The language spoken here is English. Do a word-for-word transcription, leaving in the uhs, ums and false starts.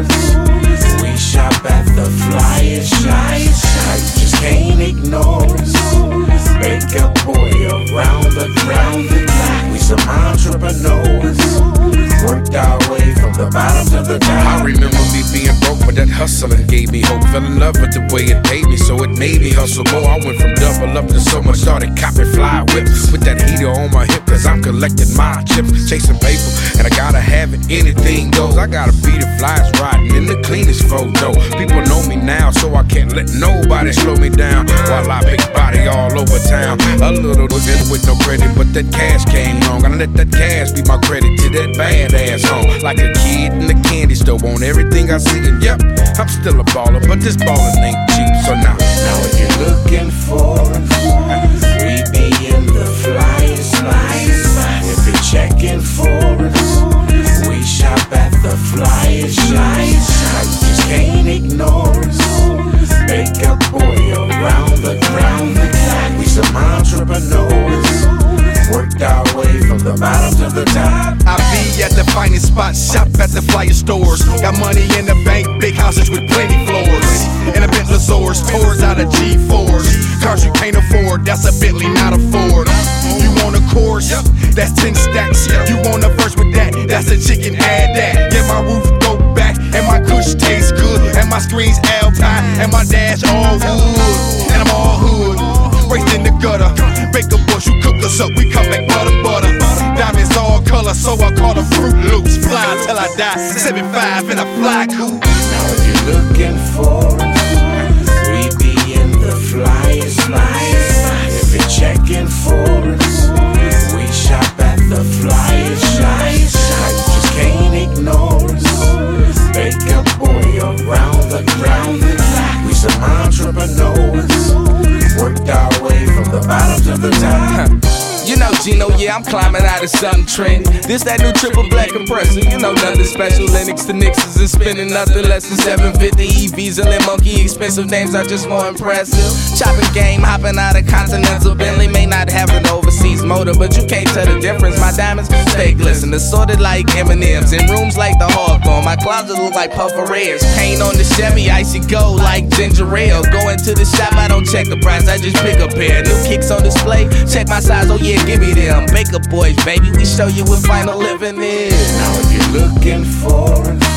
us. We shop at the flyest shop. You just can't ignore us. Make a boy around the ground. We some entrepreneurs. Worked our way from the bottom to the top. I remember me being broke, but that hustling gave me hope. Fell in love with the way it paid me, so it made me hustle more. I went from double up to someone started copping fly whips with that heater on my hip, cause I'm collecting my chips, chasing paper, and I gotta have it, anything goes. I gotta be the flyest riding in the cleanest photo. People know me now, so I can't let nobody slow me down while I big body all over town. A little bit with no credit, but that cash came long. Gotta let that cash be my credit to that badass home. Like a kid in the candy store, on everything I see, and yep, I'm still a baller, but this ballin' ain't cheap, so now. Now if you're looking for us, we be in the flyest flyest. If you're checking for us, we shop at the flyest shop. You just can't ignore us. Make a boy around the ground. We some entrepreneurs. Worked our way from the bottom to the top. I be at the finest spots, shop at the flyer stores. Got money in the bank, big houses with plenty floors. And a Bentley Source, tours out of G fours. Cars you can't afford, that's a Bentley, not a Ford. You want a course, that's ten stacks. You want a verse with that, that's a chicken, add that. Yeah, my roof go back, and my kush tastes good. And my screen's Alpine, and my dash all wood. And I'm all hood, raised in the gutter. Bake a bush, you cook us up, we come back butter, butter. Diamonds all color, so I call them Fruit Loops. Fly till I die, seven five in a fly coupe. Now if you're looking for us, we be in the flyest flyest. If you're checking for us, we shop at the flyest shop. You just can't ignore us. Make a boy around the ground. We some entrepreneurs. Worked our way from the bottom to the top. You know Gino, yeah, I'm climbing out of something trendy. This that new triple black compressor, you know nothing special. Linux to Nixes and spinning nothing less than seven fifty. E Vs and Lil Monkey, expensive names are just more impressive. Chopping game, hopping out of Continental. Bentley may not have an overseas motor, but you can't tell the difference. My diamonds stay glisten, assorted like M and M's. In rooms like the Hawthorne, my closet look like Puffer Reds. Paint on the Chevy, icy gold like ginger ale. Going to the shop, I don't check the price, I just pick a pair. New kicks on display, check my size, oh yeah, give me them. Baker Boys, baby, we show you what final living is. Now if you're looking for us,